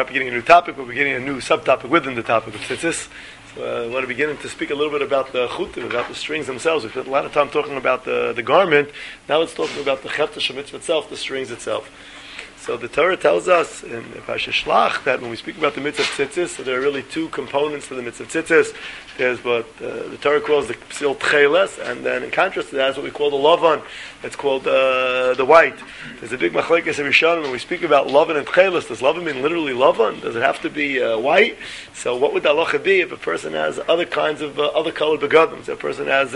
not beginning a new topic, we're beginning a new subtopic within the topic of tzitzis. So I want to begin to speak a little bit about the chutim, about the strings themselves. We've spent a lot of time talking about the garment. Now let's talk about the Chetz HaMitzvah itself, the strings itself. So the Torah tells us in Parashat Shlach that when we speak about the mitzvah tzitzis, so there are really two components to the mitzvah tzitzis. There's what the Torah calls the psil tcheles, and then in contrast to that is what we call the lavan. It's called the white. There's a big machlekes in Rishonim when we speak about lavan and tcheles. Does lavan mean literally lavan? Does it have to be white? So what would the halacha be if a person has other kinds of other colored begadim? So a person has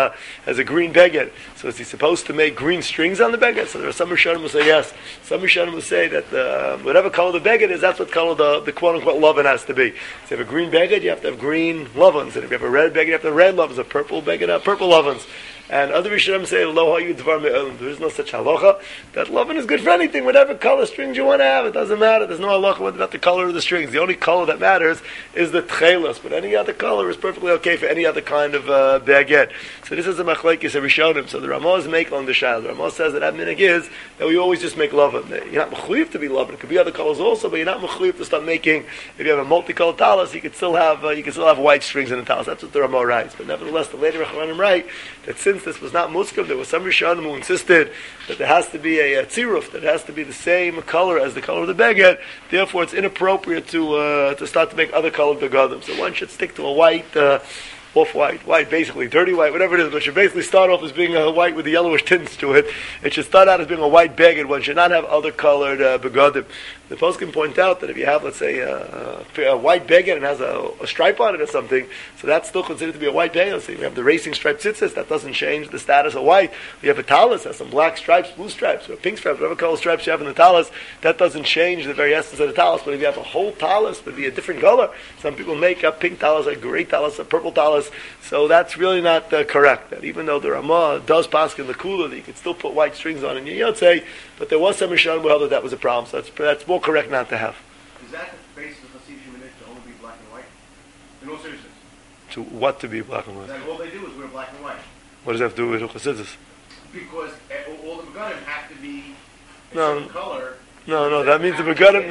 a green beged. So is he supposed to make green strings on the beged? So there are some Rishonim who say yes. Some Rishonim will say that whatever color the beged is, that's what color the quote-unquote lavan has to be. So if you have a green beged, you have to have green lavans. And if you have a red beged, you have to have red lavans. A purple beged, purple lavans. And other Rishonim say, there is no such halacha. That lavan is good for anything, whatever color strings you want to have. It doesn't matter. There's no halacha about the color of the strings. The only color that matters is the tchelos. But any other color is perfectly okay for any other kind of beged. So this is a machlekes of Rishonim. So the Ramah is make on the shal. The Ramah says that minig is that we always just make lavan. You're not mechuyev to be lavan. It could be other colors also, but you're not mechuyev to start making. If you have a multicolored talis, you can still have white strings in the talis. That's what the Ramah writes. But nevertheless, the later Rachanim write that since this was not muskam, there was some Rishonim who insisted that there has to be a tziruf, that it has to be the same color as the color of the beged. Therefore, it's inappropriate to start to make other colored begadim. So one should stick to a white. Off-white, white, basically, dirty white, whatever it is, but should basically start off as being a white with the yellowish tints to it. It should start out as being a white beged. One should not have other colored begadim. The post can point out that if you have, let's say, a white beged and has a stripe on it or something, so that's still considered to be a white beged. So you have the racing striped tzitzis, that doesn't change the status of white. You have a talis, has some black stripes, blue stripes, or pink stripes, whatever color stripes you have in the talis, that doesn't change the very essence of the talis. But if you have a whole talis, but be a different color, some people make a pink talis, a gray talis, a purple talis, so that's really not correct. That even though the Ramah does pass in the kula, that you could still put white strings on in your yotzei, but there was some Rishonim who held that was a problem. So that's more correct not to have. Is that the basis of Chassid Sheminit to only be black and white? In all seriousness. To what to be black and white? That all they do is wear black and white. What does that have to do with Chassidus? Because all the begadim have to be a No. certain color. No, that means the begadim,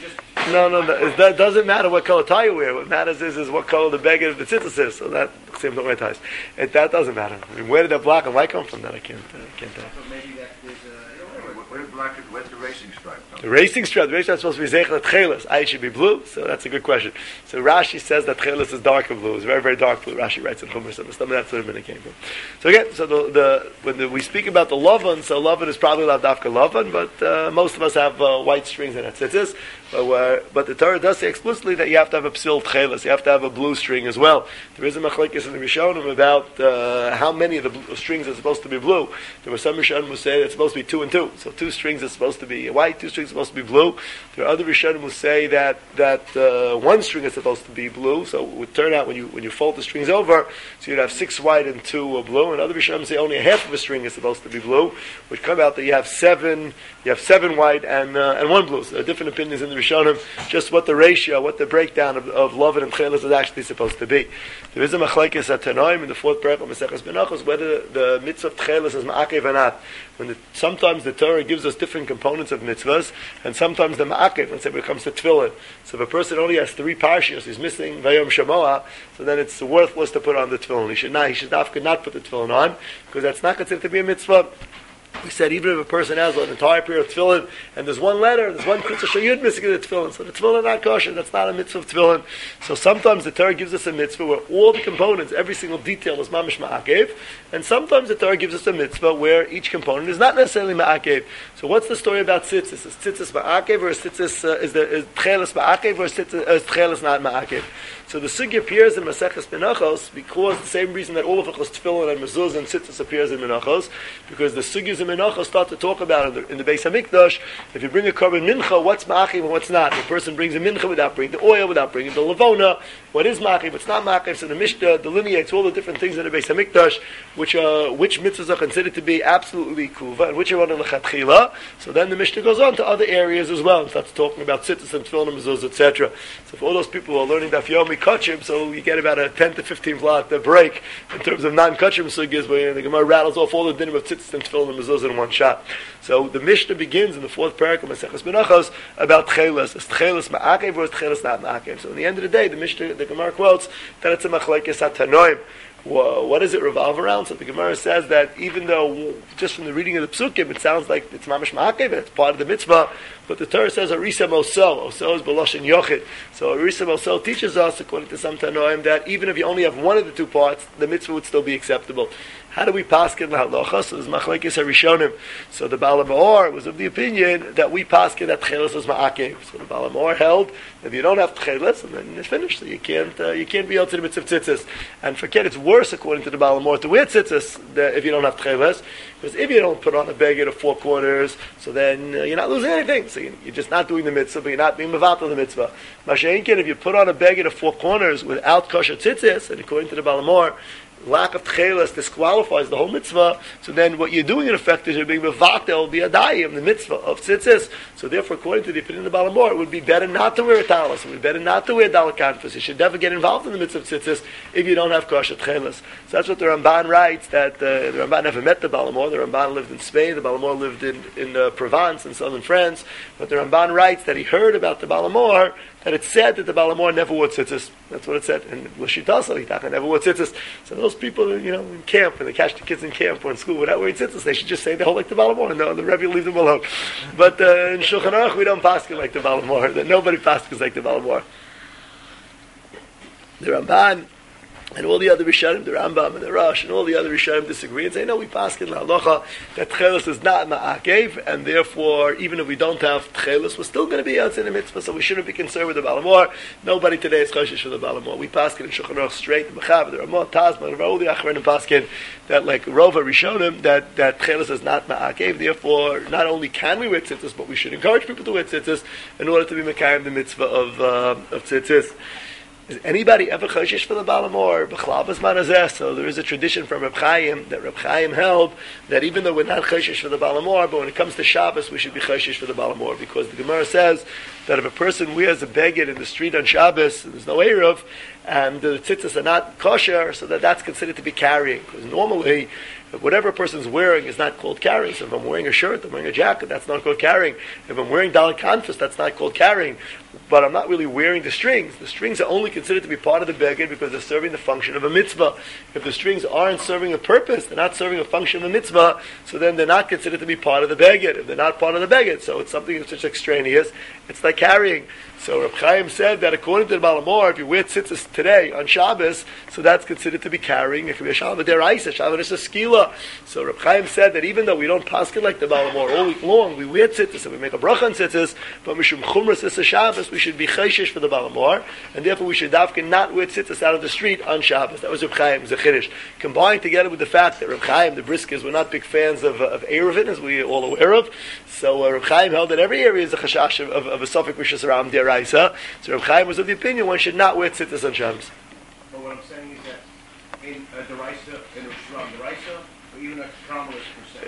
No, that doesn't matter what color tie you wear. What matters is what color the beged of the tzitzis is. So that same don't wear ties. That doesn't matter. I mean, where did that black and white come from? That I can't tell. So maybe that is where's the racing stripe? The racing stripe is supposed to be zeichel tcheles. It should be blue. So that's a good question. So Rashi says that tcheles is darker blue. It's very, very dark blue. Rashi writes in Chumash. So that's where it came from. So again, when we speak about the lavan, so lavan is probably lav dafka lavan, but most of us have white strings in it. Tzitzis. But the Torah does say explicitly that you have to have a psil tcheles. You have to have a blue string as well. There is a machlekes in the Rishonim about how many of the strings are supposed to be blue. There were some Rishonim who say it's supposed to be 2 and 2. So 2 strings are supposed to be white, 2 strings are supposed to be blue. There are other Rishonim who say that 1 string is supposed to be blue. So it would turn out when you fold the strings over, so you'd have 6 white and 2 blue. And other Rishonim say only half of a string is supposed to be blue, which come out that you have 7 white and 1 blue. So there are different opinions in the Rishonim, just what the ratio, what the breakdown of lavan and tcheles is actually supposed to be. There is a machlekes at Tanoim in the 4th paragraph of Maseches Menachos whether the mitzvah of tcheles is ma'akev or not. Sometimes the Torah gives us different components of mitzvahs, and sometimes the ma'akev, let's say when it comes to tefillin. So if a person only has 3 parshios, he's missing Vayom Shamoah, so then it's worthless to put on the tefillin. He should not put the tefillin on, because that's not considered to be a mitzvah. We said even if a person has an entire pair of tefillin and there's one letter, there's one kutzah shayud missing in the tefillin, so the tefillin is not kosher. That's not a mitzvah of tefillin. So sometimes the Torah gives us a mitzvah where all the components, every single detail is mamish ma'akev, and sometimes the Torah gives us a mitzvah where each component is not necessarily ma'akev. So what's the story about tzitzis? Is tzitzis ma'akev or is tcheles ma'akev or is tcheles not ma'akev? So the sugi appears in Maseches Menachos because the same reason that all of Achos Tefillin and Mezuzah and Tzitzis appears in Menachos, because the sugis in Menachos start to talk about in the Beis Hamikdash. If you bring a korban mincha, what's ma'achiv and what's not? If a person brings a mincha without bringing the oil, without bringing the lavona, what is ma'achiv, what's not ma'achiv? So the Mishnah delineates all the different things in the Beis Hamikdash, which mitzvahs are considered to be absolutely kuva and which are on the lechatchila. So then the Mishnah goes on to other areas as well and starts talking about Tzitzis and Tefillin and Mezuzah, etc. So for all those people who are learning Daf Yomi Kachim, so you get about a 10 to 15 blot break in terms of non-Kachim sugis, where the Gemara rattles off all the dinim of Tzitzis and Tefillin and Mezuzah, those in one shot. So the Mishnah begins in the fourth parak of Maseches Menachos about Tchelis. Is Tchelis ma'akev or is Tchelis not ma'akev? So in the end of the day, the Gemara quotes that it's a machlekes hatanoim. What does it revolve around? So the Gemara says that even though just from the reading of the psukim it sounds like it's mamash ma'akev, it's part of the mitzvah, but the Torah says arisa moso. Oso is b'loshen yochid. So arisa moso teaches us, according to some Tanoim, that even if you only have one of the two parts, the mitzvah would still be acceptable. How do we paskin lahalacha? So there's machlekes harishonim. So the Baal HaMaor was of the opinion that we paskin that tchelis was ma'akev. So the Baal HaMaor held that if you don't have tchelis, and then it's finished. So you can't be able to the mitzvah tzitzis. And forget, it's worse according to the Baal HaMaor to wear tzitzis if you don't have tchelis, because if you don't put on a beged of four corners, so then you're not losing anything. So you're just not doing the mitzvah, but you're not being mevatel the mitzvah. Masha'inkin, if you put on a beged of four corners without kosher tzitzis, and according to the Baal HaMaor, lack of tchelis disqualifies the whole mitzvah, so then what you're doing in effect is you're being mevatel the adayim, the mitzvah of tzitzis. So therefore, according to the opinion of the Baal HaMaor, it would be better not to wear a talis, it would be better not to wear dalek kanfus. You should never get involved in the mitzvah of tzitzis if you don't have kosher tchelis. So that's what the Ramban writes, that the Ramban never met the Baal HaMaor. The Ramban lived in Spain, the Baal HaMaor lived in Provence, in southern France, but the Ramban writes that he heard about the Baal HaMaor, that it said that the Baal HaMaor never wore tzitzis. That's what it said. And L'shitasa, Hitaka never wore tzitzis. So those people, in camp, when they catch the kids in camp or in school without wearing tzitzis, they should just say they hold like the Baal HaMaor, and the Rebbe will leave them alone. But in Shulchan Aruch, we don't paskin like the Baal HaMaor. That nobody paskins like the Baal HaMaor. The Ramban and all the other Rishonim, the Rambam and the Rosh, and all the other Rishonim disagree and say, no, we paskin lahalacha that tchelis is not ma'akev, and therefore, even if we don't have tchelis, we're still going to be out in the mitzvah, so we shouldn't be concerned with the Baal HaMaor. Nobody today is choshesh for the Baal HaMaor. We paskin in Shulchan Aruch straight, the Mechaber, the Ramah, Tazma, and all the Achronim paskin that, like Rova Rishonim, that tchelis is not ma'akev. Therefore, not only can we wear tzitzis, but we should encourage people to wear tzitzis in order to be mekayim the mitzvah of tzitzis. Is anybody ever choshesh for the Baal HaMaor? B'chlabas manazeh. So there is a tradition from Reb Chaim that Reb Chaim held that even though we're not choshesh for the Baal HaMaor, but when it comes to Shabbos, we should be choshesh for the Baal HaMaor, because the Gemara says that if a person wears a beged in the street on Shabbos, and there's no eruv, and the tzitzis are not kosher, so that's considered to be carrying. Because normally, whatever a person's wearing is not called carrying. So if I'm wearing a shirt, I'm wearing a jacket, that's not called carrying. If I'm wearing dalek kanfus, that's not called carrying. But I'm not really wearing the strings. The strings are only considered to be part of the beged because they're serving the function of a mitzvah. If the strings aren't serving a purpose, they're not serving a function of a mitzvah, so then they're not considered to be part of the beged. If they're not part of the beged, so it's something that's just extraneous, it's like carrying. So Reb Chaim said that according to the Baal HaMaor, if you wear tzitzis today on Shabbos, so that's considered to be carrying. It can be a Shalva deraisa, Shalva is a skila. So Reb Chaim said that even though we don't paskin like the Baal HaMaor all week long, we wear tzitzis and we make a bracha on tzitzis, but mishum chumras is a Shabbos, we should be chayshish for the Baal HaMaor, and therefore we should dafkin not wear tzitzis out of the street on Shabbos. That was Reb Chaim's chiddush. Combined together with the fact that Reb Chaim, the Briskers, were not big fans of Eruvin, as we are all aware of. So Reb Chaim held that every area is a chashash of a Sofik Rishus Aram deraisa. So Reb Chaim was of the opinion one should not wear tzitzis on Shabbos. But what I'm saying is that in a deraisa, in a Shram deraisa, or even a Karmelis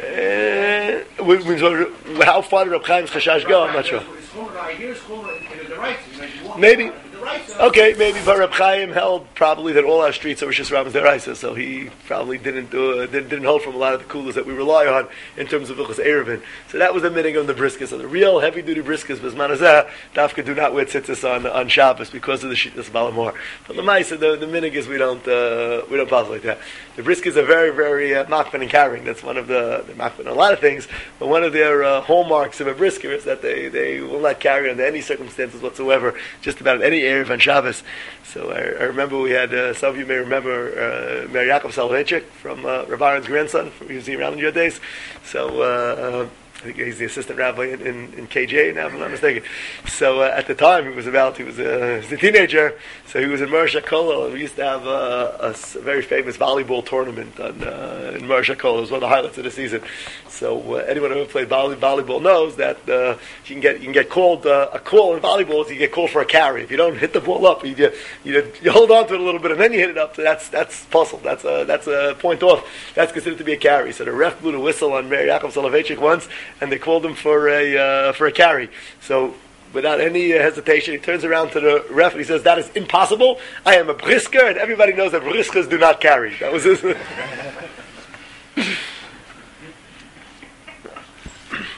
per se. How far did Reb Chaim's chashash go? I'm not sure. I hear it's chumrah in a deraisa. Maybe. Okay, maybe, but Reb Chaim held probably that all our streets are Rishus Rambam's deraisa, so he probably didn't hold from a lot of the kulas that we rely on in terms of Vilchus Eruvin. So that was the minig of the briskas. So the real heavy-duty briskas was manazeh, dafka do not wear tzitzis on Shabbos because of the shittas Baal HaMaor. But the ma'isa, the minig is we don't pass like that. The briskas are very, very machman and carrying. That's one of the machman a lot of things, but one of their hallmarks of a brisker is that they will not carry under any circumstances whatsoever, just about any Erev on Shabbos. So I remember we had, some of you may remember, Meir Yaakov Soloveitchik from Rav Aaron's grandson, he was around in your days. So I think he's the assistant rabbi in KJ now, if I'm not mistaken. So at the time, he was a teenager, so he was in Mer Shakolo, and we used to have a very famous volleyball tournament in Mer Shakolo. It was one of the highlights of the season. So anyone who ever played volleyball knows that you can get called a call in volleyball is you get called for a carry. If you don't hit the ball up, you hold on to it a little bit and then you hit it up. So that's puzzle. That's a point off. That's considered to be a carry. So the ref blew the whistle on Meir Yaakov Soloveitchik once, and they called him for a carry. So without any hesitation, he turns around to the ref and he says, "That is impossible. I am a brisker, and everybody knows that briskers do not carry." That was his.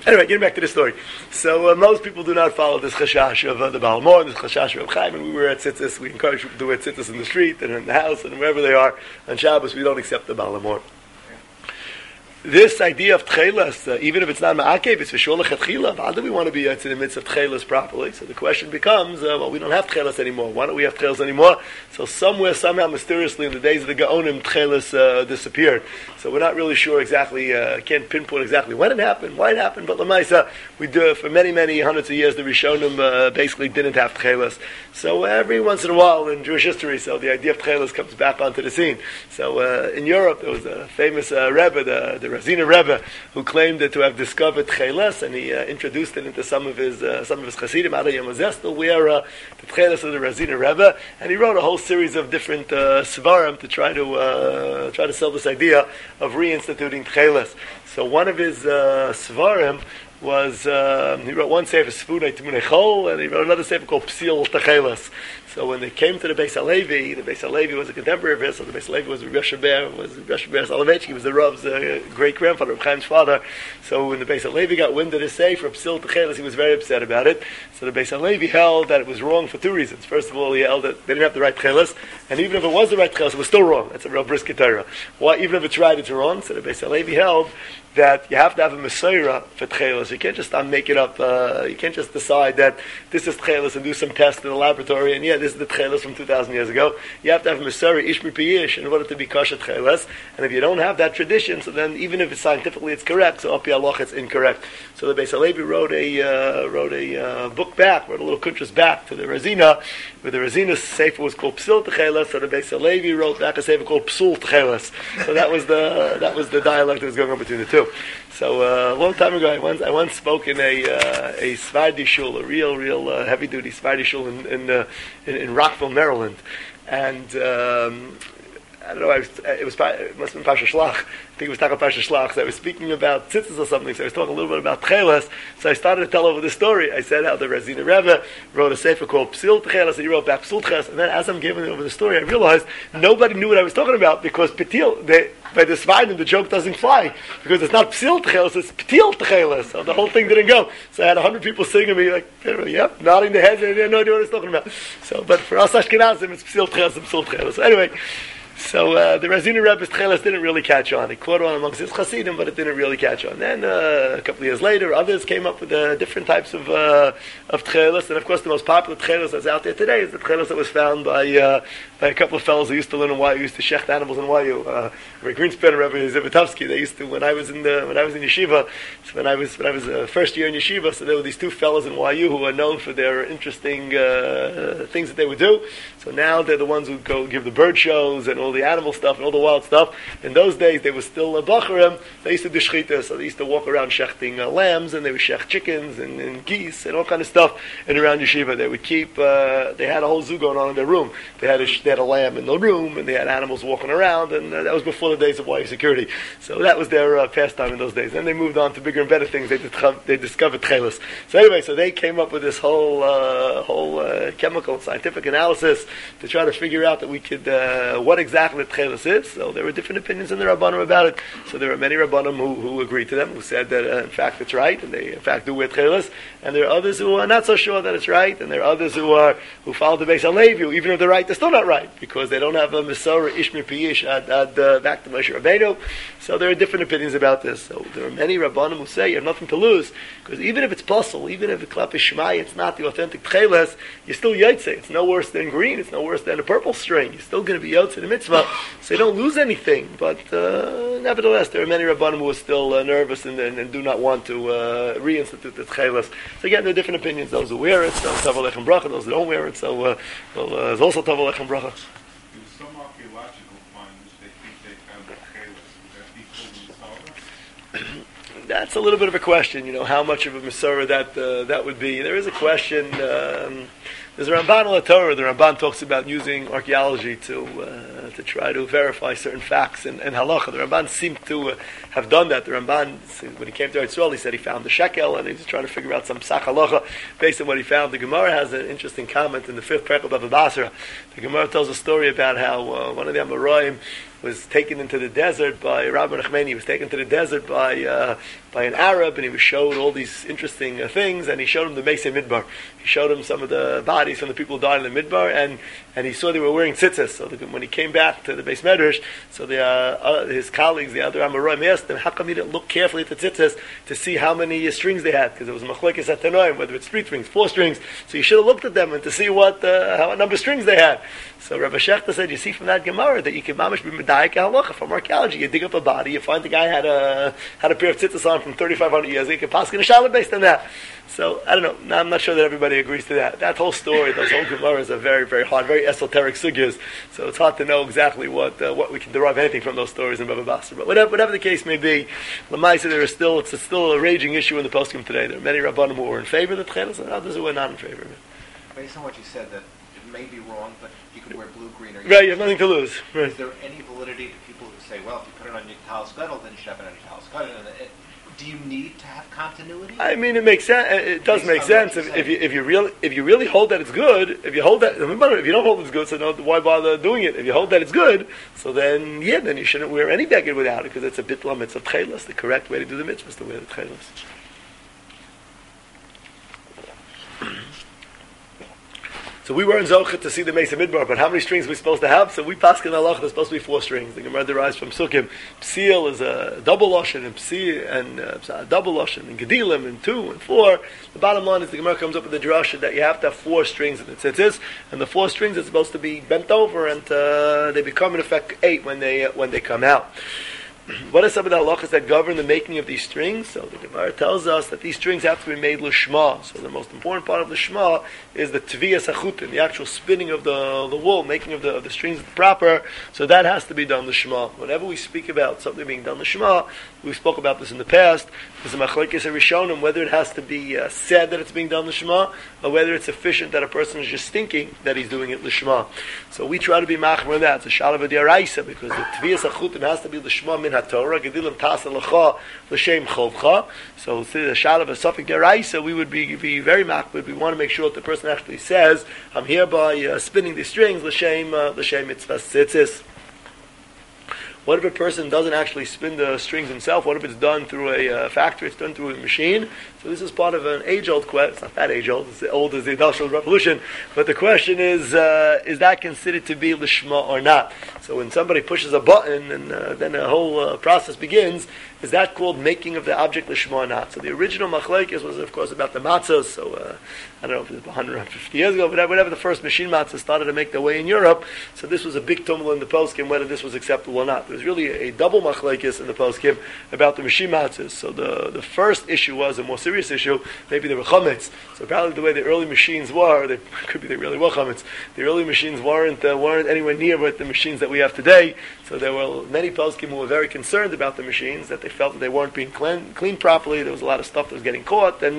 Anyway, getting back to the story. So most people do not follow this chashash of the Baal Mor, this chashash of Chaim. And we were at Tzitzis. We encourage people to wear Tzitzis in the street and in the house and wherever they are. On Shabbos, we don't accept the Baal Mor. This idea of tchelas, even if it's not ma'akev, it's for sure lechatchila. How do we want to be in the midst of tchelas properly? So the question becomes, well, we don't have tchelas anymore. Why don't we have tchelas anymore? So somewhere, somehow, mysteriously, in the days of the Gaonim, tchelas disappeared. So we're not really sure exactly, can't pinpoint exactly when it happened, why it happened, but Lamaisa, we do, for many, many hundreds of years, the Rishonim basically didn't have tchelas. So every once in a while in Jewish history, so the idea of tchelas comes back onto the scene. So in Europe, there was a famous Rebbe, the Razina Rebbe, who claimed to have discovered tchelas, and he introduced it into some of his Chassidim. Still wear the tchelas of the Razina Rebbe, and he wrote a whole series of different svarim to try to sell this idea of reinstituting tchelas. So one of his svarim was he wrote one sefer Sfunei Timunei Chol, and he wrote another sefer called Psil Techelas. So when they came to the Beis Halevi, the Beis Halevi was a contemporary of his. So the Beis Halevi was Rabbi Ber Soloveitchik. He was the Rav's great grandfather, Reb Chaim's father. So when the Beis Halevi got wind of his sefer Psil Techelas, he was very upset about it. So the Beis Halevi held that it was wrong for two reasons. First of all, he held that they didn't have the right Techelas, and even if it was the right Techelas, it was still wrong. That's a real brisket Torah. Why? Even if it's right, it's wrong. So the Beis Halevi held that you have to have a Mesorah for Tchelas. You can't just make it up. You can't just decide that this is Tchelas and do some tests in the laboratory, and this is the Tchelas from 2,000 years ago. You have to have a Mesorah Ish Mipiyish in order to be kosher Tchelas. And if you don't have that tradition, so then even if it's scientifically it's correct, so Api Allah it's incorrect. So the Beis Halevi wrote a book back, wrote a little kuntras back to the Razina, where the Razina's sefer was called Psil Tchelas, so the Beis Halevi wrote back a sefer called Psul Tchelas. So that was the dialogue that was going on between the two. So a long time ago, I once spoke in a Sephardi shul, a real heavy duty Sephardi shul in Rockville, Maryland, and I don't know. It must have been Pasha Shlach. I think it was Taka Pasha Shlach. So I was speaking about tzitzis or something. So I was talking a little bit about tchelas. So I started to tell over the story. I said how the Razina Rebbe wrote a sefer called Psil Tchelas, and he wrote back Psul Tchelas. And then as I'm giving over the story, I realized nobody knew what I was talking about because Petil, by the Svardim, the joke doesn't fly because it's not Psil Tchelas, it's Petil Tchelas. So the whole thing didn't go. So I had 100 people singing at me like, yep, nodding their heads, and they had no idea what I was talking about. So, but for us Ashkenazim, it's Psil Tchelas and Psul Tchelas. So anyway. So the Razina Rebbe's Tchelas didn't really catch on. It caught on amongst his Chassidim, but it didn't really catch on. Then a couple of years later, others came up with different types of Tchelas, and of course the most popular Tchelas that's out there today is the Tchelas that was found by a couple of fellows who used to live in YU, used to shecht animals in YU. Rabbi Greenspan and Rabbi Zivotofsky, they used to when I was in yeshiva, so when I was first year in yeshiva, so there were these two fellows in YU who were known for their interesting things that they would do. So now they're the ones who go give the bird shows and all the animal stuff and all the wild stuff. In those days, they were still bacharim. They used to do shechita, so they used to walk around shechting lambs, and they would shech chickens and geese and all kind of stuff. And around yeshiva, they would keep. They had a whole zoo going on in their room. They had a lamb in the room, and they had animals walking around, and that was before the days of YU security. So that was their pastime in those days. Then they moved on to bigger and better things. They discovered tchelas. So anyway, so they came up with this whole chemical scientific analysis to try to figure out that we could what exactly tchelas is. So there were different opinions in the Rabbanim about it. So there were many Rabbanim who agreed to them, who said that in fact it's right, and they in fact do wear tchelas. And there are others who are not so sure that it's right, and there are others who follow the Beis Halevi, who even if they're right, they're still not right because they don't have a Mesorah Ishmi Piyish back to Moshe Rabbeinu. So there are different opinions about this. So there are many Rabbanim who say you have nothing to lose because even if it's possible, even if the klap is shmai, it's not the authentic tchelas, you're still yotze. It's no worse than green. It's no worse than a purple string. You're still going to be yotze in the mitzvah, so you don't lose anything. But nevertheless, there are many Rabbanim who are still nervous and do not want to reinstitute the tchelas. So again, there are different opinions. Those who wear it, so Tov Alechem Bracha. Those who don't wear it, so there's also Tov Alechem Bracha. There's some archaeological findings they think they found the tchelas. Would that be called Mesorah? That's a little bit of a question. How much of a Mesorah that would be. There is a question. There's a Ramban al Torah. The Ramban talks about using archaeology to try to verify certain facts and halacha. The Ramban seemed to have done that. The Ramban, when he came to Israel, he said he found the shekel and he was trying to figure out some psak halacha based on what he found. The Gemara has an interesting comment in the 5th parak of Bava Basra. The Gemara tells a story about how one of the Amoraim was taken into the desert by Rabbi Nachmani. He was taken to the desert by an Arab, and he was showed all these interesting things, and he showed him the Meisei Midbar. He showed him some of the bodies from the people who died in the Midbar, and he saw they were wearing tzitzis. So when he came back to the Beis Medrash, so his colleagues, the other Amoraim, asked him, how come you didn't look carefully at the tzitzis to see how many strings they had? Because it was machlekes at Tanoim, whether it's 3 strings, 4 strings. So you should have looked at them and to see what number of strings they had. So Rabbi Shechter said, you see from that Gemara that you can mamish be medayik halacha from archaeology. You dig up a body, you find the guy had a pair of tzitzis on from 3,500 years ago. You can pass in a shalom based on that. So I don't know. Now, I'm not sure that everybody agrees to that. That whole story, those whole Gemaras are very, very hard, very esoteric sugyas. So it's hard to know exactly what we can derive anything from those stories in Baba Basra. But whatever the case may be, Lamaisa, it's still a raging issue in the poskim today. There are many Rabbanim who are in favor of the Tchelis and others who are not in favor of it. Based on what you said, that it may be wrong, but you could wear blue, green, or yellow. Right, you have nothing to lose. Right. Is there any validity to people who say, well, if you put it on your talis gadol, then you should have it on your talis gadol? Do you need to have continuity? I mean, it makes sense. It does make sense if you really hold that it's good. If you hold that, remember, if you don't hold it's good, so no, why bother doing it? If you hold that it's good, so then then you shouldn't wear any beged without it because it's a bitlam, it's a tchelas. The correct way to do the mitzvah is to wear the tchelas. So we were in Zochet to see the Meisei Midbar, but how many strings are we supposed to have? So we paskin halach, there's supposed to be 4 strings. The Gemara derives from Sukkim. Psil is a double lashon, and Psi and a double lashon, and Gedilim, and 2 and 4. The bottom line is the Gemara comes up with the drasha that you have to have 4 strings in the tzitzis, and the 4 strings are supposed to be bent over, and they become in effect 8 when they come out. What are some of the halachas that govern the making of these strings? So the Gemara tells us that these strings have to be made l'shma. So the most important part of the shma is the tviyas hachutin, the actual spinning of the wool, making of the strings proper. So that has to be done l'shma. Whenever we speak about something being done l'shma, we spoke about this in the past. There's a machlekes rishonim whether it has to be said that it's being done l'shma, or whether it's sufficient that a person is just thinking that he's doing it l'shma. So we try to be machmer on that. It's a shalav d'oraisa because the tviyas hachutin has to be l'shma min Torah, Gedilim Tasa Lecha L'Shem Chovcha. So the shal of a suffix deraisa, we would be very makbid. We want to make sure that the person actually says, "I'm hereby spinning the strings L'Shem Mitzvah Tzitzis." What if a person doesn't actually spin the strings himself? What if it's done through a factory? It's done through a machine. So this is part of an age-old question. It's not that age-old. It's as old as the Industrial Revolution. But the question is that considered to be l'shma or not? So when somebody pushes a button and then a whole process begins, is that called making of the object l'shma or not? So the original machlekes was, of course, about the matzahs. So I don't know if it was 150 years ago, but whenever the first machine matzahs started to make their way in Europe, so this was a big tumult in the poskim whether this was acceptable or not. There was really a double machlekes in the poskim about the machine matzahs. So the first issue was a more serious issue. Maybe they were chametz. So probably the way the early machines were, they really were chametz. The early machines weren't anywhere near what the machines that we have today. So there were many poskim who were very concerned about the machines, that they felt that they weren't being cleaned properly. There was a lot of stuff that was getting caught, and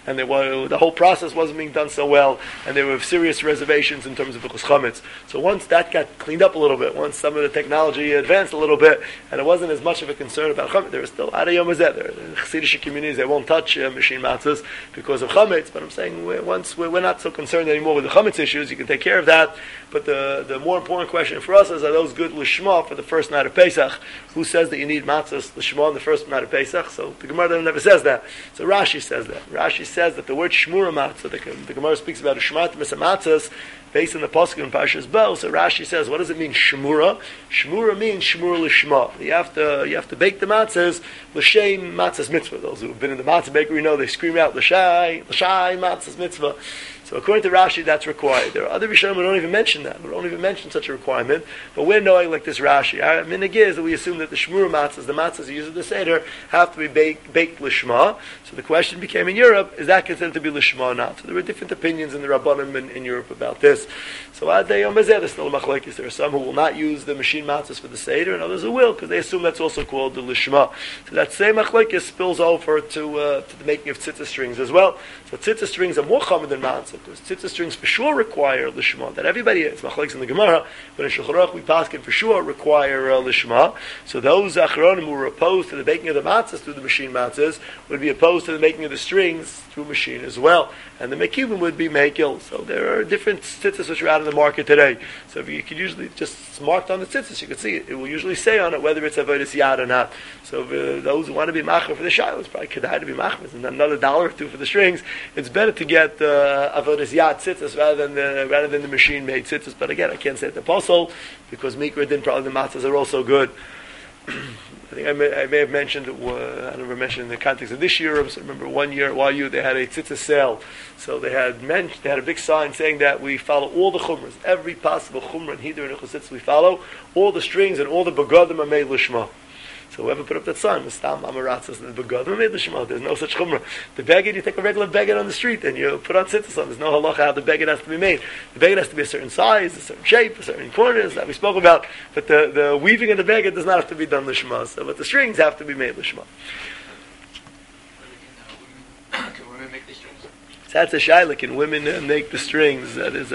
the whole process wasn't being done so well, and there were serious reservations in terms of Bichus Chametz. So once that got cleaned up a little bit, once some of the technology advanced a little bit, and it wasn't as much of a concern about Chametz, there was still Adayom Hazeh. There are Chassidish communities, they won't touch machine matzahs because of Chametz, but I'm saying we're not so concerned anymore with the Chametz issues. You can take care of that, but the more important question for us is, are those good l'shma for the first night of Pesach? Who says that you need matzahs l'shma on the first night of Pesach? So the Gemara never says that. So Rashi says that. Rashi says that the word shmura matzah, the Gemara speaks about a shmat matzahs based on the pasuk in Parshas Bo. So Rashi says, what does it mean shmura? Shmura means shmura l'shma. You have to bake the matzahs l'shem matzahs mitzvah. Those who have been in the matzah bakery know they scream out l'shai matzahs mitzvah. So according to Rashi, that's required. There are other Rishonim who don't even mention that. We don't even mention such a requirement. But we're knowing like this Rashi. Our minhag is that we assume that the shmura matzahs, the matzahs used in the Seder, have to be baked l'shma. So the question became in Europe, is that considered to be l'shma or not? So there were different opinions in the Rabbanim in Europe about this. So there's still a machlekes. There are some who will not use the machine matzahs for the Seder, and others who will, because they assume that's also called the l'shma. So that same machlekes spills over to the making of tzitzis strings as well. So tzitzis strings are more common than matzah. that those tzitzis strings for sure require lishma. That everybody is machlokes in the Gemara, but in Shulchan Aruch we paskin for sure require lishma. So those achronim who were opposed to the baking of the matzahs through the machine matzahs would be opposed to the making of the strings through machine as well. And the mekibim would be mekil. So there are different tzitzis which are out in the market today. So if you could usually just marked on the tzitzis, you could see it. It will usually say on it whether it's avodas yad or not. So those who want to be machar for the shiloh, it's probably kedai to be machar, and another $1 or $2 for the strings. It's better to get avodas yad tzitzis rather than the machine made tzitzis. But again, I can't say it the apostle because mikra din probably the matzahs are also good. I think I may have mentioned, I don't remember mentioning in the context of this year. I remember one year at YU they had a tzitzis sale. So they had a big sign saying that we follow all the chumras, every possible chumrah and hidur and ichus we follow. All the strings and all the begadim are made lishma. So whoever put up that sign, Mistam Amaratzas, the begadim made lishma. There's no such chumrah. The beged, you take a regular beged on the street and you put on tzitzis on. There's no halacha how the beged has to be made. The beged has to be a certain size, a certain shape, a certain corners that we spoke about. But the weaving of the beged does not have to be done lishma. So, but the strings have to be made lishma. Can women make the strings? So that's a shaila. Can women make the strings? That is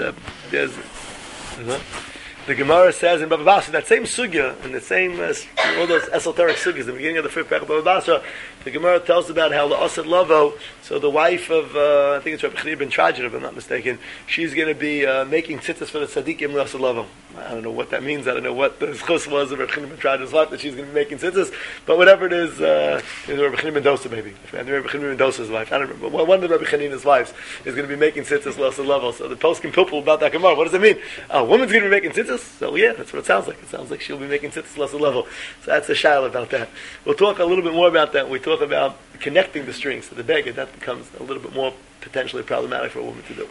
the Gemara says in Bava Basra, that same sugya, and the same, all those esoteric sugyas, the beginning of the fifth parak of Bava Basra, the Gemara tells about how the Asad Lavo, so the wife of, I think it's Rabbi Chanina ben Trajin, if I'm not mistaken, she's going to be making tzitzis for the tzaddikim of Asad Lavo. I don't know what that means. I don't know what the chus was of Rabbi Chanina ben Trajin's wife, that she's going to be making tzitzis, but whatever it is Rabbi Chanina ben Dosa maybe. And Rabbi Chanina ben Dosa's wife, I don't remember. One of Rabbi Chanina's wives is going to be making tzitzis for Asad Lavo. So the post can pupil about that Gemara. What does it mean? A woman's going to be making tzitzis? So yeah, that's what it sounds like. It sounds like she'll be making tzitzis lesser level. So that's the shaila about that. We'll talk a little bit more about that when we talk about connecting the strings to the beged. That becomes a little bit more potentially problematic for a woman to do.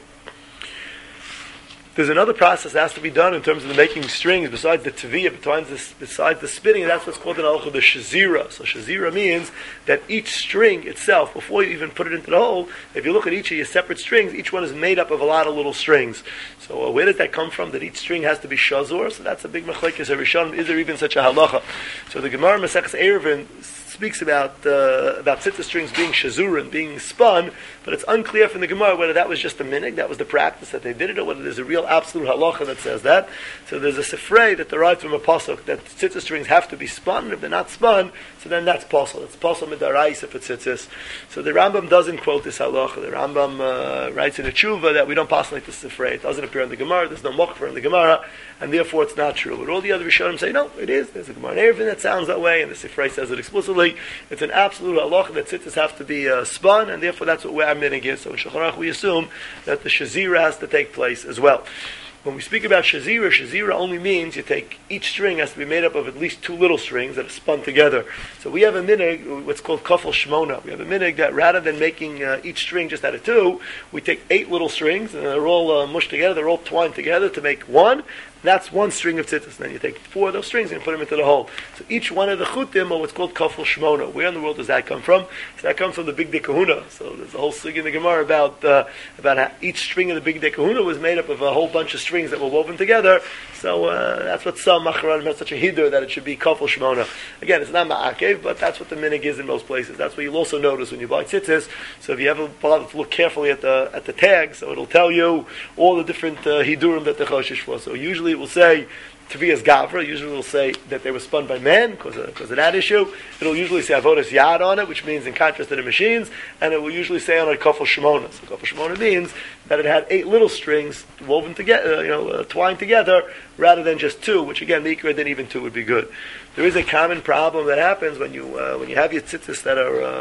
There's another process that has to be done in terms of the making strings besides the teviyah, besides the spinning, and that's what's called in halacha the shazira. So shazira means that each string itself, before you even put it into the hole, if you look at each of your separate strings, each one is made up of a lot of little strings. So where did that come from? That each string has to be shazor? So that's a big machlekes Rishonim. Is there even such a halacha? So the Gemara Maseches Eruvin speaks about tzitzis strings being shazurin, being spun, but it's unclear from the Gemara whether that was just a minig, that was the practice that they did it, or whether there's a real absolute halacha that says that. So there's a sefrei that derives from a pasuk that tzitzis strings have to be spun, and if they're not spun, so then that's pasuk. It's pasuk midaraisa for tzitzis. So the Rambam doesn't quote this halacha. The Rambam writes in a tshuva that we don't pass like this sefrei. It doesn't appear in the Gemara. There's no mokfer in the Gemara, and therefore it's not true. But all the other Rishonim say no, it is. There's a Gemara in Eruvin that sounds that way, and the sefrei says it explicitly. It's an absolute halacha that tzitzis have to be spun, and therefore that's what our minig is. So in Shulchan Aruch we assume that the shazira has to take place as well. When we speak about shazira only means you take each string has to be made up of at least two little strings that are spun together. So we have a minig, what's called kafel shmona. We have a minig that rather than making each string just out of two, we take 8 little strings and they're all mushed together, they're all twined together to make one. That's one string of tzitzis. Then you take 4 of those strings and put them into the hole. So each one of the chutim are what's called kafel shmona. Where in the world does that come from? So that comes from the Big Day Kahuna. So there's a whole sig in the Gemara about how each string of the Big Day Kahuna was made up of a whole bunch of strings that were woven together. So that's what some macharanim have such a hidur that it should be kafel shmona. Again, it's not ma'akev, but that's what the minig is in most places. That's what you'll also notice when you buy tzitzis. So if you ever bother to look carefully at the tag, so it'll tell you all the different hidurim that the choshish for. So usually it will say Teviyas Gavra, usually will say that they were spun by men because of that issue. It'll usually say Avodas Yad on it, which means in contrast to the machines, and it will usually say on it Kafel Shemona. So Kafel Shemona means that it had 8 little strings woven together, twined together, rather than just 2, which again, Mikra, then even 2 would be good. There is a common problem that happens when you have your tzitzis that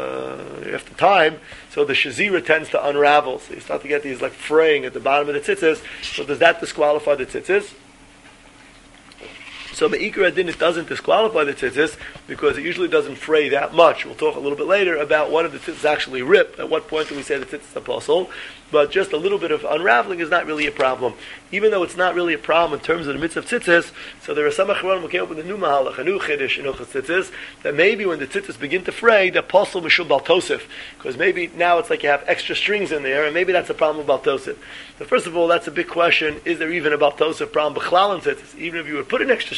are after time, so the shazira tends to unravel. So you start to get these like fraying at the bottom of the tzitzis. So does that disqualify the tzitzis? So Me'ikra Din, it doesn't disqualify the tzitzis because it usually doesn't fray that much. We'll talk a little bit later about when the tzitzis actually rip. At what point do we say the tzitzis are apostle? But just a little bit of unraveling is not really a problem. Even though it's not really a problem in terms of the mitzvah of tzitzis, so there are some achronim who came up with a new mahalach, a new chiddush in Hilchos tzitzis, that maybe when the tzitzis begin to fray, the apostle mishul bal tosef, because maybe now it's like you have extra strings in there, and maybe that's a problem with bal tosef. So first of all, that's a big question. Is there even a bal tosef problem b'chlal in tzitzis? Even if you would put an extra string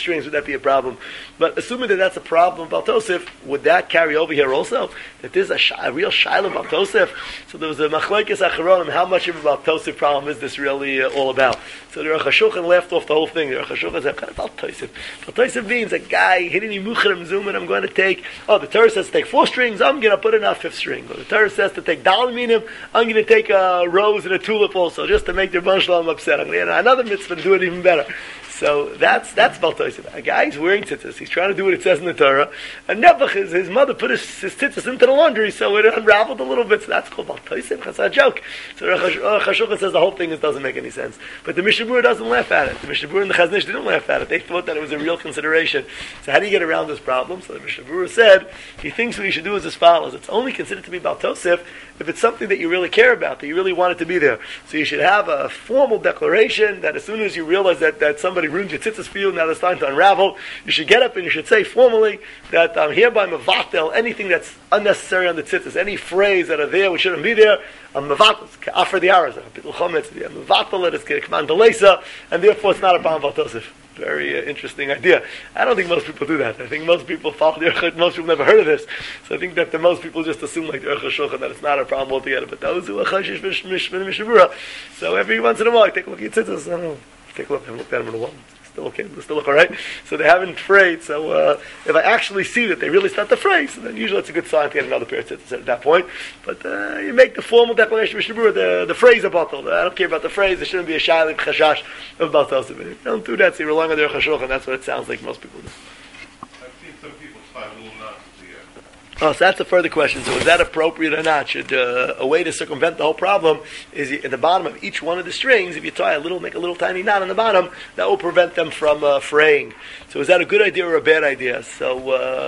strings, would that be a problem? But assuming that that's a problem about Tosif, would that carry over here also? That there's a real shaila about Tosif? So there was a machlokes acharonim, how much of about Tosif problem is this really all about? So the Aruch HaShulchan left off the whole thing. The Aruch HaShulchan said, what about Tosif? Well, Tosif means a guy hitting me muchrim zoom, and I'm going to take, the Torah says to take 4 strings, I'm going to put in a 5th string. Or the Torah says to take dal minim, I'm going to take a rose and a tulip also, just to make their Ban Shalom upset. I'm going to get another mitzvah to do it even better. So that's Bal Tosif. A guy's wearing tzitzis. He's trying to do what it says in the Torah. And Nebuch, his mother put his tzitzis into the laundry, so it unraveled a little bit. So that's called Bal Tosif. That's a joke. So Chashukha says the whole thing doesn't make any sense. But the Mishnah Berurah doesn't laugh at it. The Mishnah Berurah and the Chazon Ish didn't laugh at it. They thought that it was a real consideration. So how do you get around this problem? So the Mishnah Berurah said, he thinks what you should do is as follows. It's only considered to be Bal Tosif if it's something that you really care about, that you really want it to be there. So you should have a formal declaration that as soon as you realize that somebody ruined your tzitzis for you, now it's time to unravel, you should get up and you should say formally that I'm hereby mevatel anything that's unnecessary on the tzitzis, any phrase that are there which shouldn't be there, I'm mevatel, after the hours, I'm mevatel it, it's command delesa, and therefore it's not a Bal Tosif. Very interesting idea. I don't think most people do that. I think most people follow the Aruch. Most people never heard of this. So I think that the most people just assume, like the Aruch HaShulchan, that it's not a problem altogether. But those who are chashish Mishnah Berurah, so every once in a while, I take a look at your tzitzis. I don't know. Take a look. I haven't looked at them in a while. Still okay. They still look all right. So they haven't frayed. So if I actually see that they really start to fray, so then usually it's a good sign to get another pair of tzitzis at that point. But you make the formal declaration, Mishnah Berurah, the phrase are bottled. I don't care about the phrase. There shouldn't be a shaylik chashash of Bal Tosif. If you don't do that, so you're relying on the Aruch HaShulchan. That's what it sounds like most people do. I've seen some people tie a little knot to the Oh, so that's a further question. So is that appropriate or not? Should a way to circumvent the whole problem is at the bottom of each one of the strings, if you tie make a little tiny knot on the bottom, that will prevent them from fraying. So is that a good idea or a bad idea? So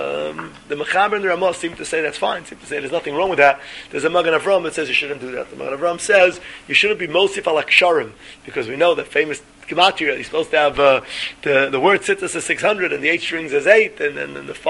the Mechaber and the Ramah seem to say that's fine. Seem to say there's nothing wrong with that. There's a Magen Avram that says you shouldn't do that. The Magen Avram says you shouldn't be mosif al aksharim, because we know that famous gematria, you're supposed to have the word tzitzis is 600 and the 8 strings is 8, and then the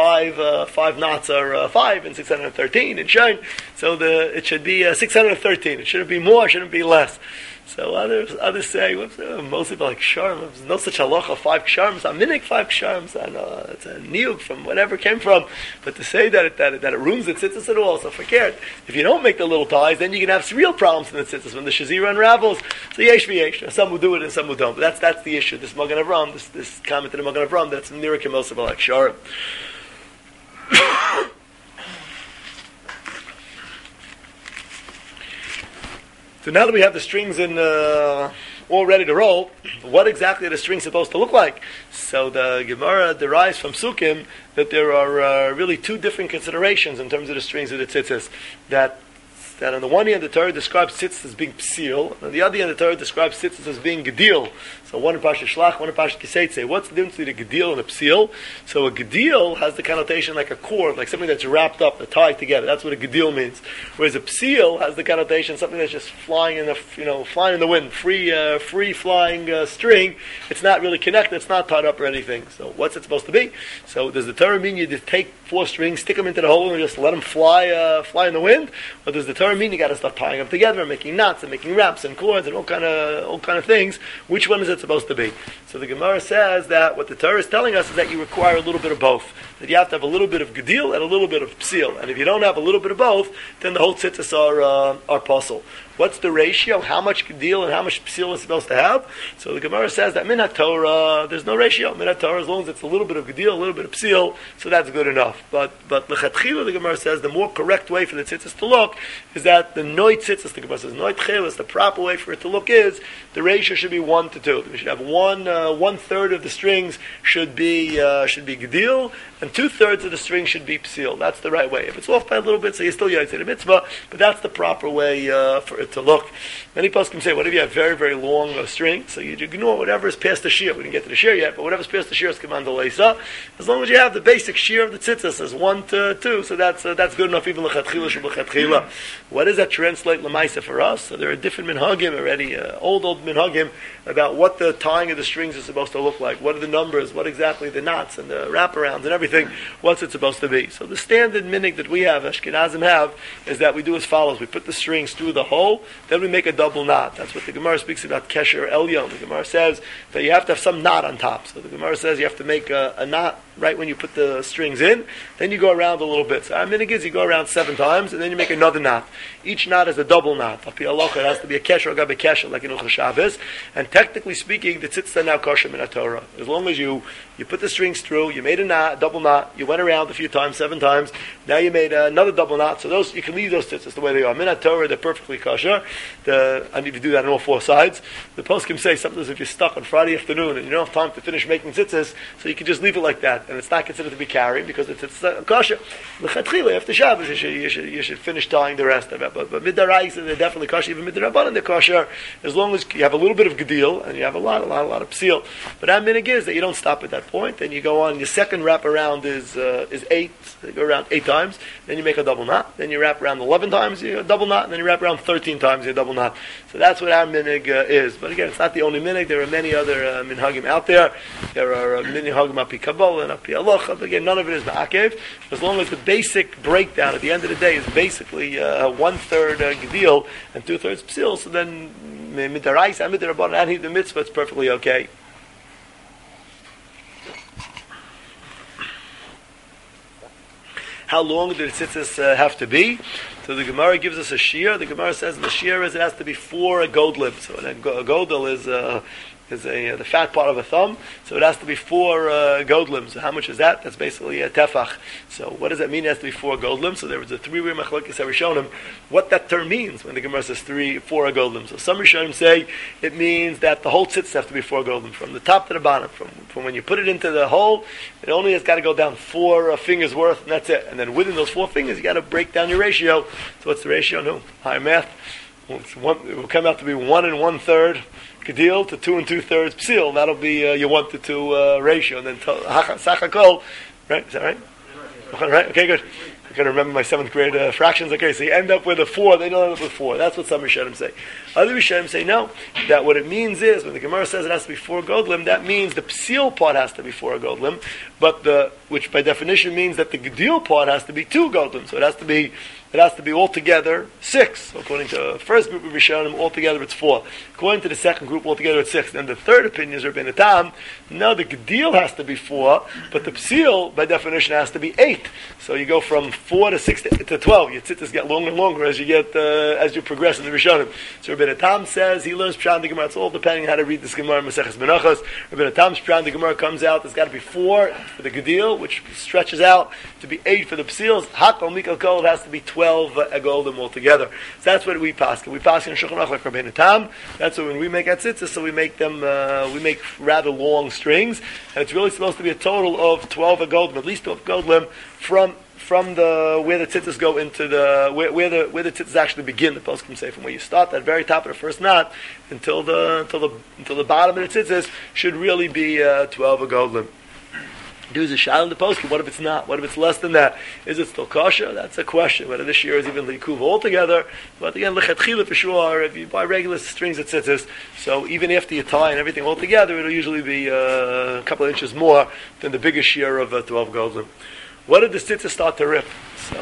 5 knots are 5 and 613 in shine. So it should be 613. It shouldn't be more, it shouldn't be less. So others say, mostly like ksharm. There's no such halacha 5 ksharms. A minik 5 ksharms. I know it's a niyuk from whatever it came from. But to say that it ruins the tzitzis at all, so forget. If you don't make the little ties, then you can have real problems in the tzitzis when the shazira unravels. So yesh v'yesh. Some will do it and some will don't. But that's the issue. This Magen Avram, this comment in the Magen Avram, that's nira kemosel like ksharm. So now that we have the strings all ready to roll, what exactly are the strings supposed to look like? So the Gemara derives from Sukkim that there are really 2 different considerations in terms of the strings of the tzitzis. That on the one hand the Torah describes tzitzis as being psil, and on the other hand the Torah describes tzitzis as being gedil. So one in Parshat Shlach, one in Parshat Kiseitze. What's the difference between a gedil and a psil? So a gedil has the connotation like a cord, like something that's wrapped up, tied together. That's what a gedil means. Whereas a psil has the connotation something that's just flying in the wind, free flying string. It's not really connected. It's not tied up or anything. So what's it supposed to be? So does the Torah mean you just take 4 strings, stick them into the hole, and just let them fly in the wind? Or does the Torah mean you got to start tying them together and making knots and making wraps and cords and all kind of things? Which one is it supposed to be? So the Gemara says that what the Torah is telling us is that you require a little bit of both. That you have to have a little bit of gedil and a little bit of psil. And if you don't have a little bit of both, then the whole tzitzis are puzzle. What's the ratio? How much gedil and how much psil is supposed to have? So the Gemara says that min HaTorah, there's no ratio. Min HaTorah, as long as it's a little bit of gedil, a little bit of psil, so that's good enough. But l'chatchila, the Gemara says, the more correct way for the tzitzis to look is that the noi tzitzis, the Gemara says, noi tchelis, the proper way for it to look is, the ratio should be 1 to 2. We should have 1/3 of the strings should be gedil, and 2/3 of the string should be psil. That's the right way. If it's off by a little bit, so you still yaitze the mitzvah, but that's the proper way for it to look. Many poskim say, what if you have very, very long string? So you ignore whatever is past the shear. We didn't get to the shear yet, but whatever's past the shear is command leisa. As long as you have the basic shear of the tzitzis as 1 to 2, so that's good enough even l'chatchila sheb'chatchila. What does that translate l'maisa for us? So there are different minhagim already, old minhagim, about what the tying of the strings is supposed to look like. What are the numbers? What exactly the knots and the wraparounds and everything? What's it supposed to be? So the standard minig that we have, Ashkenazim have, is that we do as follows. We put the strings through the hole, double, then we make a double knot. That's what the Gemara speaks about, Kesher Elyon. The Gemara says that you have to have some knot on top. So the Gemara says you have to make a knot right when you put the strings in, then you go around a little bit. So our minhag is you go around 7 times, and then you make another knot. Each knot is a double knot. It has to be a kesher, or a kesher, like in Hilchos Shabbos. And technically speaking, the tzitzis are now kosher min Torah. As long as you put the strings through, you made a knot, double knot, you went around a few times, 7 times, now you made another double knot, so those you can leave those tzitzis the way they are. Min Torah, they're perfectly kosher. I need to do that on all 4 sides. The poskim say sometimes if you're stuck on Friday afternoon and you don't have time to finish making tzitzis, so you can just leave it like that. And it's not considered to be carrying because it's kosher. L'chatchila, after Shabbos, you should finish tying the rest of it. But midaraisa, they're definitely kosher. Even midarabbanan, they're kosher, as long as you have a little bit of gedil and you have a lot of psil. But our minhag is that you don't stop at that point. Then you go on. Your second wrap around is 8. You go around 8 times. Then you make a double knot. Then you wrap around 11 times. You double knot. And then you wrap around 13 times. You double knot. So that's what our minhag is. But again, it's not the only minhag. There are many other minhagim out there. There are minhagim api kabbalah and api halacha. But again, none of it is ma'akev. As long as the basic breakdown at the end of the day is basically 1/3 gedil and 2/3 psil, so then midaraisa and midarabbanan and the mitzvah, it's perfectly okay. How long do the tzitzis have to be? So the Gemara gives us a shear. The Gemara says the shear is it has to be 4 godlim. So a godel is the fat part of a thumb, so it has to be 4 godlim. So how much is that? That's basically a tefach. So what does that mean? It has to be 4 godlim. So there was a 3-way machlokes that Rishonim what that term means when the Gemara says 4 godlim. So some Rishonim say it means that the whole tzitzis have to be 4 godlim, from the top to the bottom. From when you put it into the hole, it only has got to go down 4 fingers worth, and that's it. And then within those 4 fingers, you got to break down your ratio. So what's the ratio? No, high math. It will come out to be 1 1/3 gedil to 2 2/3 psil. That'll be your 1 to 2 ratio, and then sachakol. Right? Is that right? Right? Okay, good. I got to remember my 7th grade fractions. Okay, so you end up with a 4. They don't end up with 4. That's what some Rishonim say. Other Rishonim say no. That what it means is when the Gemara says it has to be 4 godlim, that means the psil part has to be 4 godlim, but which by definition means that the gedil part has to be 2 godlim. So it has to be altogether 6. So according to the first group of Rishonim, altogether it's 4. According to the second group, altogether it's 6. And the third opinion is Rabbeinu Tam. No, the gedil has to be 4, but the psil by definition has to be 8. So you go from 4 to 6 to 12. Your tzitzis get longer and longer as you progress in the Rishonim. So Rabbeinu Tam says he learns Pshat in the Gemara. It's all depending on how to read this Gemara Maseches Menachos. Rabbeinu Tam's Pshat in the Gemara comes out. There's got to be 4 for the gedil, which stretches out to be 8 for the psils. Hakol mikol kol, it has to be 12 goldim altogether. So that's what we pass. We pass in Shulchan Aruch like Rabbeinu Tam. That's what when we make tzitzis, so we make them we make rather long strings, and it's really supposed to be a total of 12 goldim, at least 12 goldim from the where the tzitzis go into the where the tzitzis actually begin. The poskim say from where you start, that very top of the first knot, until the bottom of the tzitzis should really be 12 goldim. There's a shal in the poskim. What if it's not? What if it's less than that? Is it still kosher? That's a question. Whether this year is even likuv altogether. But again, lechatchila for sure. If you buy regular strings of tzitzis, so even after you tie and everything all together, it'll usually be a couple of inches more than the biggest share of 12 goldim. What did the tzitzis start to rip? So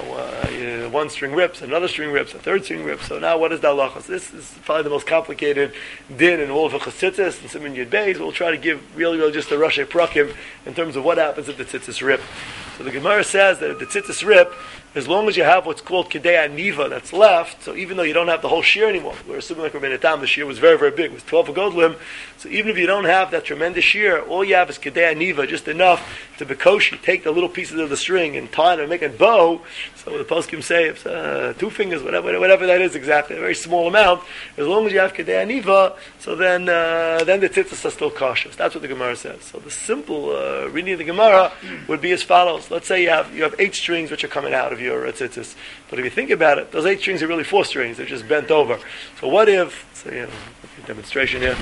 one string rips, another string rips, a third string rips. So now what is the halacha? So this is probably the most complicated din in all of tzitzis and Siman Yud Beis. We'll try to give really just a Rashi Prakim in terms of what happens if the tzitzis rip. So the Gemara says that if the tzitzis rip, as long as you have what's called kedei aniva that's left, so even though you don't have the whole shear anymore, we're assuming like Rabbeinu Tam, the shear was very, very big, it was 12 godlim, so even if you don't have that tremendous shear, all you have is kedei aniva, just enough to bekoshi, take the little pieces of the string and tie it and make a bow. So the poskim say it's 2 fingers, whatever that is exactly, a very small amount. As long as you have kedei aniva, so then the tzitzis are still cautious. That's what the Gemara says. So the simple reading of the Gemara would be as follows. Let's say you have 8 strings which are coming out of your tzitzis. But if you think about it, those 8 strings are really 4 strings. They're just bent over. So what if, demonstration here.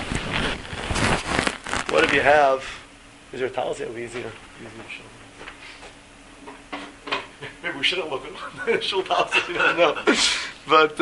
What if you have, is there a towel? It'll be easier to show. Maybe we shouldn't look at shul towels, you don't know. But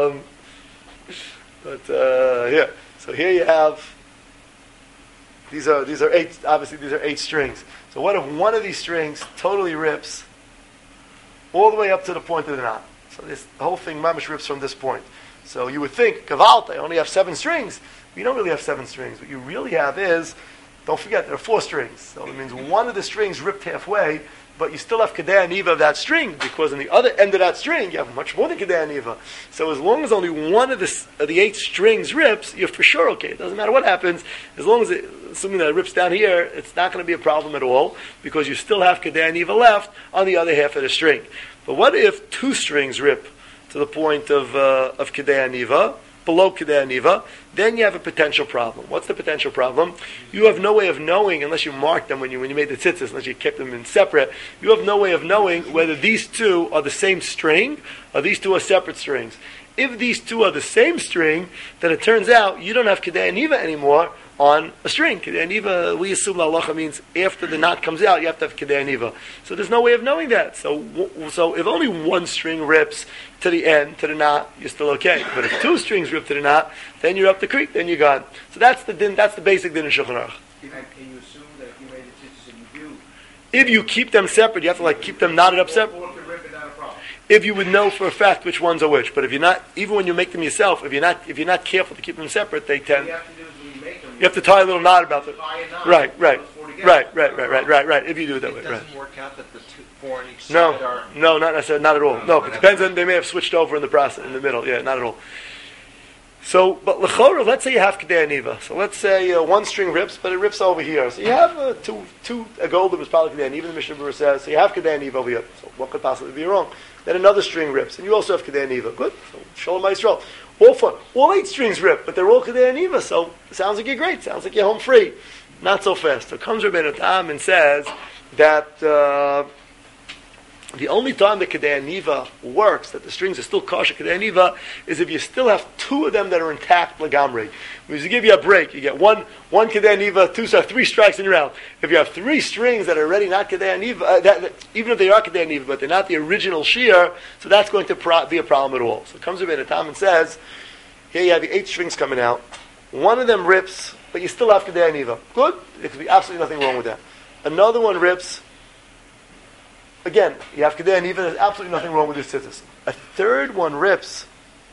yeah. So here you have, these are 8, obviously these are 8 strings. So what if one of these strings totally rips all the way up to the point of the knot? So the whole thing mamish rips from this point. So you would think, Kavalt, I only have 7 strings. But you don't really have 7 strings. What you really have is, don't forget, there are 4 strings. So it means one of the strings ripped halfway, but you still have Kedei Aniva of that string, because on the other end of that string, you have much more than Kedei Aniva. So as long as only one of the 8 strings rips, you're for sure okay. It doesn't matter what happens, as long as assuming that it rips down here, it's not going to be a problem at all, because you still have Kedei Aniva left on the other half of the string. But what if 2 strings rip to the point of Kedei Aniva, below Kedei Aniva? Then you have a potential problem. What's the potential problem? You have no way of knowing, unless you marked them when you made the tzitzis, unless you kept them in separate, you have no way of knowing whether these 2 are the same string, or these 2 are separate strings. If these 2 are the same string, then it turns out you don't have Kedei Aniva anymore on a string. Kedei Aniva, we assume la halacha means after the knot comes out, you have to have Kedei Aniva. So there's no way of knowing that. So if only one string rips to the end, to the knot, you're still okay. But if 2 strings rip to the knot, then you're up the creek, then you're gone. So that's the basic din in Shulchan Aruch. Can you assume that if you made the tzitzis and you do, If you keep them separate, you have to keep them knotted up separate. or could rip it, not a problem. If you would know for a fact which ones are which. But if you're not, even when you make them yourself, if you're not careful to keep them separate, they What tend. you have to do is when you make them, You have to tie a little knot about it. tie a knot, Right. those 4 together. Right. If you do it that It way, doesn't right. work out that the 4 on each side are... No, not necessarily, not at all. No, it depends on, they may have switched over in the process, in the middle. Yeah, not at all. So, but l'chora, let's say you have Kedei Aniva. So let's say 1 string rips, but it rips over here. So you have a golden is probably Kedei Aniva, the Mishnah Berurah says. So you have Kedei Aniva over here. So what could possibly be wrong? Then another string rips, and you also have Kedei Aniva. Good. So Shalom Yisrael. All fun. All 8 strings rip, but they're all Kedei Aniva. So it sounds like you're great. Sounds like you're home free. Not so fast. So comes Rabbeinu Tam and says that the only time that Kedei Aniva works, that the strings are still kosher Kedei Aniva, is if you still have 2 of them that are intact lagamri. Because you give you a break, you get one Kedei Aniva, 3 strikes and you're out. If you have 3 strings that are already not Kedei Aniva, even if they are Kedei Aniva, but they're not the original shear, so that's going to be a problem at all. So it comes Rabbeinu Tam and says, here you have the 8 strings coming out. One of them rips, but you still have Kedei Aniva. Good. There could be absolutely nothing wrong with that. Another one rips. Again, you have Kedei Aniva, there's absolutely nothing wrong with this tzitzis. A third one rips,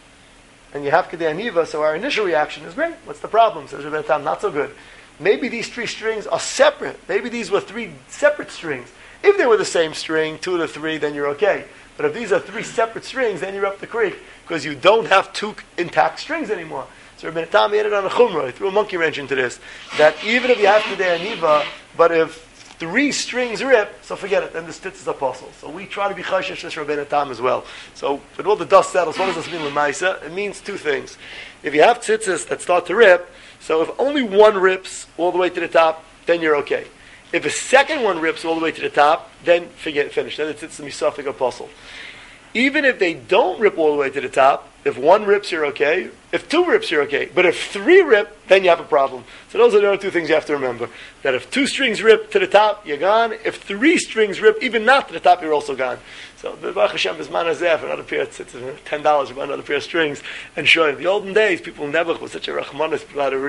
and you have Kedei Aniva, so our initial reaction is great. What's the problem? Says Rabbeinu Tam, not so good. Maybe these 3 strings are separate. Maybe these were 3 separate strings. If they were the same string, 2 of the 3, then you're okay. But if these are 3 separate strings, then you're up the creek, because you don't have 2 intact strings anymore. So Rabbeinu Tam added on a chumrah, he threw a monkey wrench into this, that even if you have Kedei Aniva, but if 3 strings rip, so forget it, then the stitz is apostle. So we try to be chayshish this Rabbeinu Tam as well. So when all the dust settles, what does this mean l'maisa? It means 2 things. If you have tzitzis that start to rip, so if only one rips all the way to the top, then you're okay. If a second one rips all the way to the top, then finish. Then it's a misafik apostle. Even if they don't rip all the way to the top, if 1 rips, you're okay. If 2 rips, you're okay. But if 3 rip, then you have a problem. So those are the other 2 things you have to remember. That if 2 strings rip to the top, you're gone. If 3 strings rip, even not to the top, you're also gone. So the Baruch Hashem is manazeh for another pair of $10 for another pair of strings. And sure, in the olden days, people never was such a rachmanis,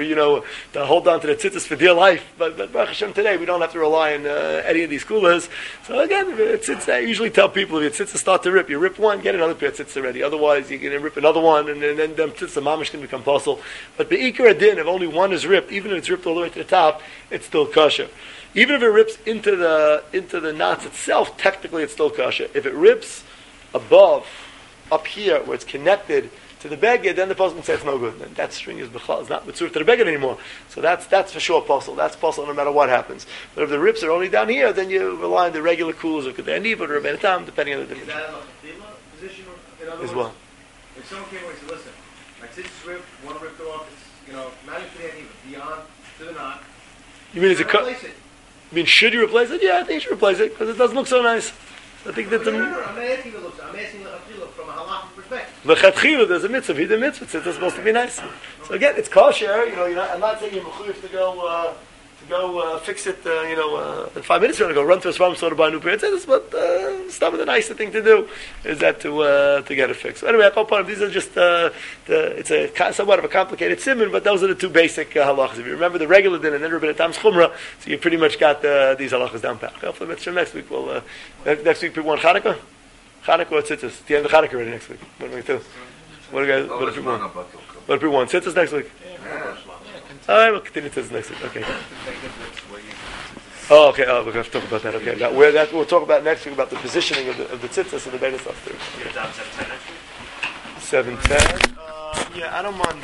to hold on to the tzitzis for dear life. But Baruch Hashem today, we don't have to rely on any of these coolers. So again, I usually tell people if your tzitzis start to rip, you rip 1, get another pair of tzitzis already. Otherwise, you're going to rip another one, and then them tzitzis mamish can become puzzle. But be'ikar adin, if only 1 is ripped, even if it's ripped all the way to the top, it's still kosher. Even if it rips into the knots itself, technically it's still kosher. If it rips above, up here, where it's connected to the beged, then the person can say it's no good. Then that string is not mitzvah to the beged anymore. So that's for sure puzzle. That's puzzle no matter what happens. But if the rips are only down here, then you rely on the regular coolers of Kedei Aniva or Rabbeinu Tam, depending on the different. Is that a lachila position? In other Is words, what? if someone came over and said, listen, my tzitzis ripped, 1 ripped off, it's, not even Kedei Aniva, beyond to the knot. You mean it's a replace it. I mean, should you replace it? Yeah, I think you should replace it because it doesn't look so nice. I think that's No, I'm not asking the looks. I'm asking the from a halachic perspective. V'chatchila, there's a mitzvah. He did a mitzvah. It's supposed to be nice. So again, it's kosher. I'm not saying you're mechuyev to go fix it. In 5 minutes you're going to go run to a swamp store to buy a new pair of tzitzis. But some of the nicer thing to do is that to get it fixed. So anyway, these are just it's a somewhat of a complicated simon, but those are the 2 basic halachas. If you remember the regular din and then Rabbeinu Tam's chumrah, so you pretty much got these halachas down pat. Hopefully, next week next week people want Chanukah. Chanukah or tzitzis? It's the end of Chanukah already next week. What do we do? What if we want? What if we want? Tzitzis next week. All right, we'll continue tzitzis next week. Okay. Oh, okay. Oh, we're going to talk about that. Okay, about where that we'll talk about next week about the positioning of the tzitzis and the Beit HaSaftir. 7:10. Yeah, I don't mind.